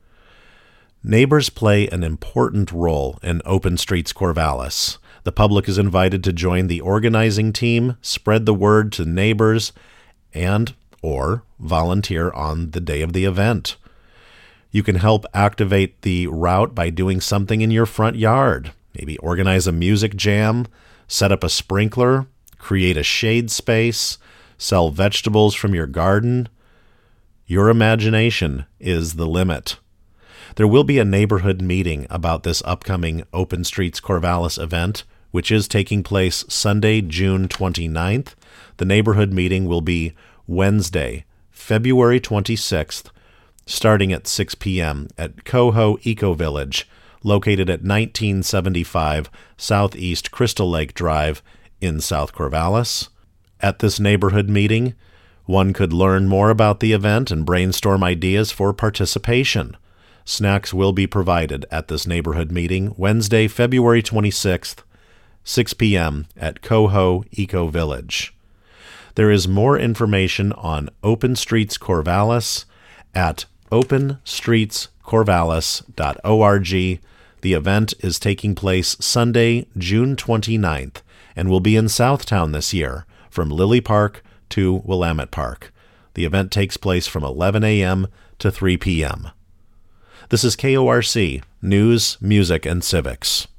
Neighbors play an important role in Open Streets Corvallis. The public is invited to join the organizing team, spread the word to neighbors, and or volunteer on the day of the event. You can help activate the route by doing something in your front yard. Maybe organize a music jam, set up a sprinkler, create a shade space, sell vegetables from your garden. Your imagination is the limit. There will be a neighborhood meeting about this upcoming Open Streets Corvallis event, which is taking place Sunday, June twenty-ninth. The neighborhood meeting will be Wednesday, February twenty-sixth, starting at six p.m. at Coho Eco Village, located at nineteen seventy-five Southeast Crystal Lake Drive in South Corvallis. At this neighborhood meeting, one could learn more about the event and brainstorm ideas for participation. Snacks will be provided at this neighborhood meeting Wednesday, February twenty-sixth, six p.m. at Coho Eco Village. There is more information on Open Streets Corvallis at open streets corvallis dot org. The event is taking place Sunday, June twenty-ninth, and will be in Southtown this year, from Lily Park to Willamette Park. The event takes place from eleven a.m. to three p.m. This is K O R C, News, Music, and Civics.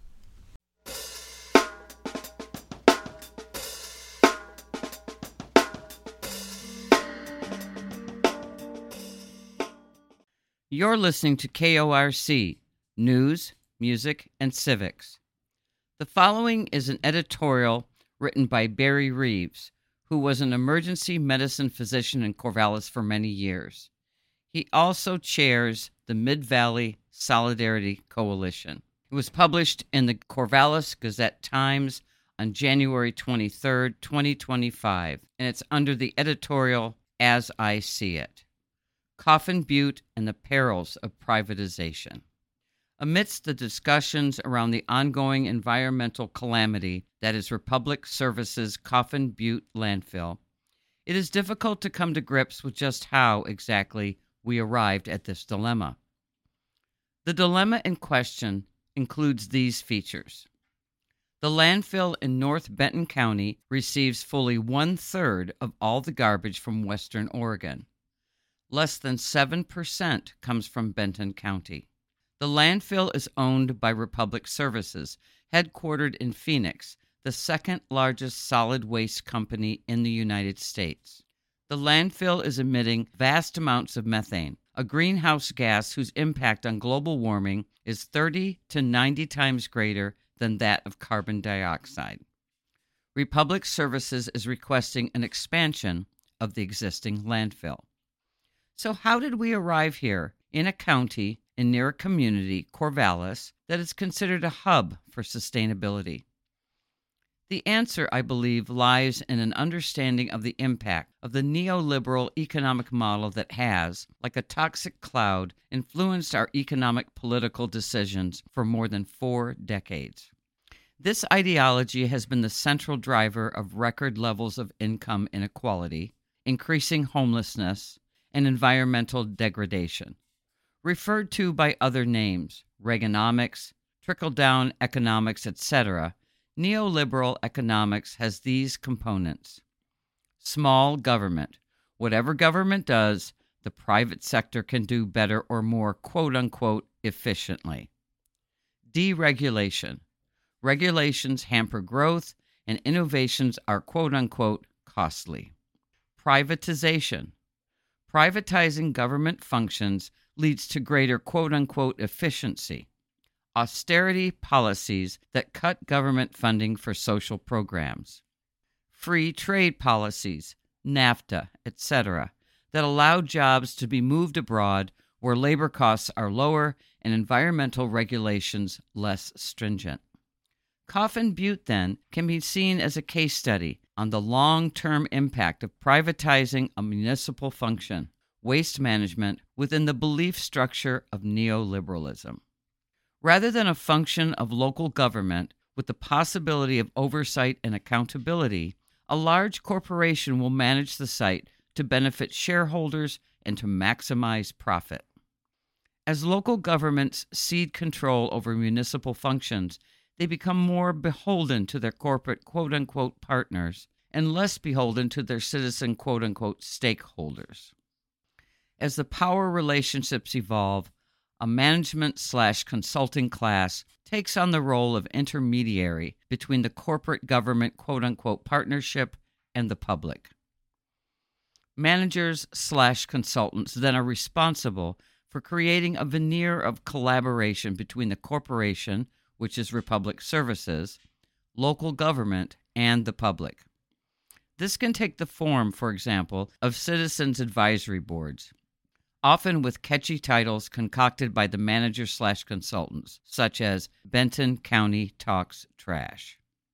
You're listening to K O R C, News, Music, and Civics. The following is an editorial written by Barry Reeves, who was an emergency medicine physician in Corvallis for many years. He also chairs the Mid-Valley Solidarity Coalition. It was published in the Corvallis Gazette-Times on January twenty-third, twenty twenty-five, and it's under the editorial As I See It. Coffin Butte and the Perils of Privatization. Amidst the discussions around the ongoing environmental calamity that is Republic Services' Coffin Butte landfill, it is difficult to come to grips with just how exactly we arrived at this dilemma. The dilemma in question includes these features. The landfill in North Benton County receives fully one-third of all the garbage from Western Oregon. Less than seven percent comes from Benton County. The landfill is owned by Republic Services, headquartered in Phoenix, the second largest solid waste company in the United States. The landfill is emitting vast amounts of methane, a greenhouse gas whose impact on global warming is thirty to ninety times greater than that of carbon dioxide. Republic Services is requesting an expansion of the existing landfill. So how did we arrive here in a county and near a community, Corvallis, that is considered a hub for sustainability? The answer, I believe, lies in an understanding of the impact of the neoliberal economic model that has, like a toxic cloud, influenced our economic political decisions for more than four decades. This ideology has been the central driver of record levels of income inequality, increasing homelessness, and environmental degradation. Referred to by other names, Reaganomics, trickle-down economics, et cetera, neoliberal economics has these components. Small government. Whatever government does, the private sector can do better or more, quote-unquote, efficiently. Deregulation. Regulations hamper growth, and innovations are, quote-unquote, costly. Privatization. Privatizing government functions leads to greater, quote-unquote, efficiency. Austerity policies that cut government funding for social programs. Free trade policies, NAFTA, et cetera, that allow jobs to be moved abroad where labor costs are lower and environmental regulations less stringent. Coffin Butte, then, can be seen as a case study on the long-term impact of privatizing a municipal function, waste management, within the belief structure of neoliberalism. Rather than a function of local government with the possibility of oversight and accountability, a large corporation will manage the site to benefit shareholders and to maximize profit. As local governments cede control over municipal functions, they become more beholden to their corporate quote-unquote partners and less beholden to their citizen quote-unquote stakeholders. As the power relationships evolve, a management slash consulting class takes on the role of intermediary between the corporate government quote-unquote partnership and the public. Managers slash consultants then are responsible for creating a veneer of collaboration between the corporation, which is Republic Services, local government, and the public. This can take the form, for example, of citizens' advisory boards, often with catchy titles concocted by the managers slash consultants, such as Benton County Talks Trash.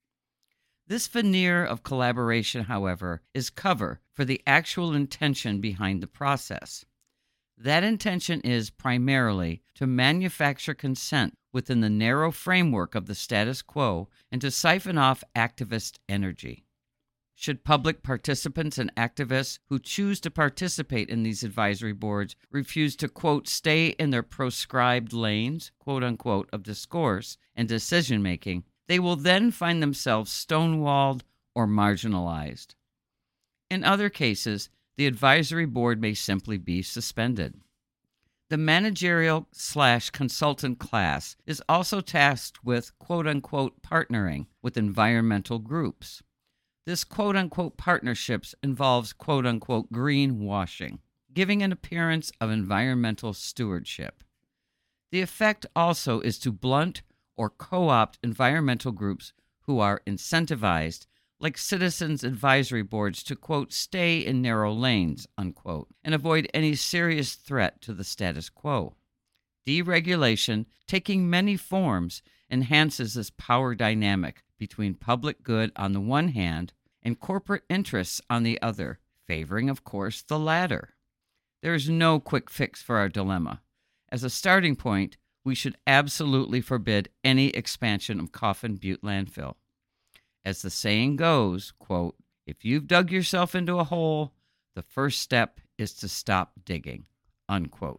This veneer of collaboration, however, is cover for the actual intention behind the process. That intention is primarily to manufacture consent within the narrow framework of the status quo and to siphon off activist energy. Should public participants and activists who choose to participate in these advisory boards refuse to, quote, stay in their proscribed lanes, quote unquote, of discourse and decision-making, they will then find themselves stonewalled or marginalized. In other cases, the advisory board may simply be suspended. The managerial slash consultant class is also tasked with quote-unquote partnering with environmental groups. This quote-unquote partnerships involves quote-unquote greenwashing, giving an appearance of environmental stewardship. The effect also is to blunt or co-opt environmental groups who are incentivized, like citizens' advisory boards, to, quote, stay in narrow lanes, unquote, and avoid any serious threat to the status quo. Deregulation, taking many forms, enhances this power dynamic between public good on the one hand and corporate interests on the other, favoring, of course, the latter. There is no quick fix for our dilemma. As a starting point, we should absolutely forbid any expansion of Coffin Butte landfill. As the saying goes, quote, if you've dug yourself into a hole, the first step is to stop digging, unquote.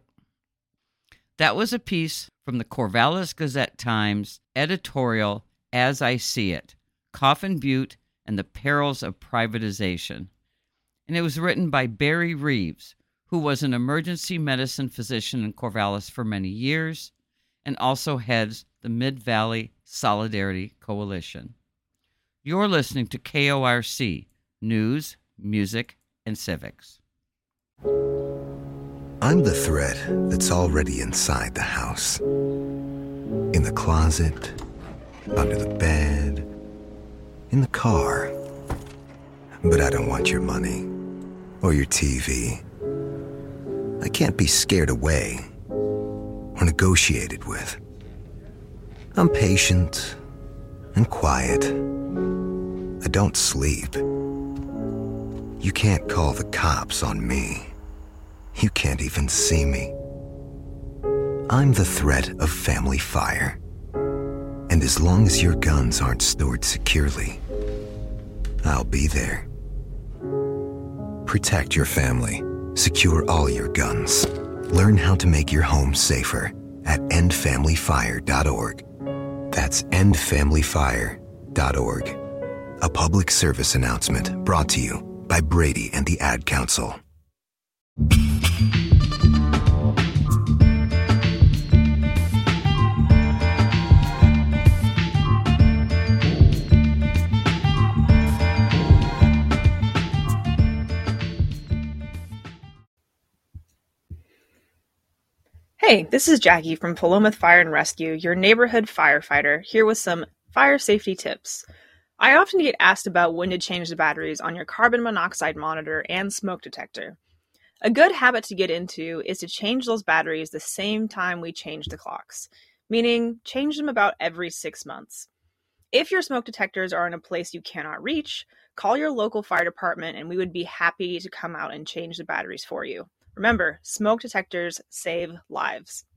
That was a piece from the Corvallis Gazette-Times editorial, As I See It, Coffin Butte and the Perils of Privatization. And it was written by Barry Reeves, who was an emergency medicine physician in Corvallis for many years and also heads the Mid-Valley Solidarity Coalition. You're listening to K O R C, News, Music, and Civics. I'm the thread that's already inside the house. In the closet, under the bed, in the car. But I don't want your money or your T V. I can't be scared away or negotiated with. I'm patient and quiet. I don't sleep. You can't call the cops on me. You can't even see me. I'm the threat of family fire. And as long as your guns aren't stored securely, I'll be there. Protect your family. Secure all your guns. Learn how to make your home safer at end family fire dot org. That's end family fire dot org. A public service announcement brought to you by Brady and the Ad Council. Hey, this is Jackie from Philomath Fire and Rescue, your neighborhood firefighter, here with some fire safety tips. I often get asked about when to change the batteries on your carbon monoxide monitor and smoke detector. A good habit to get into is to change those batteries the same time we change the clocks, meaning change them about every six months. If your smoke detectors are in a place you cannot reach, call your local fire department and we would be happy to come out and change the batteries for you. Remember, smoke detectors save lives.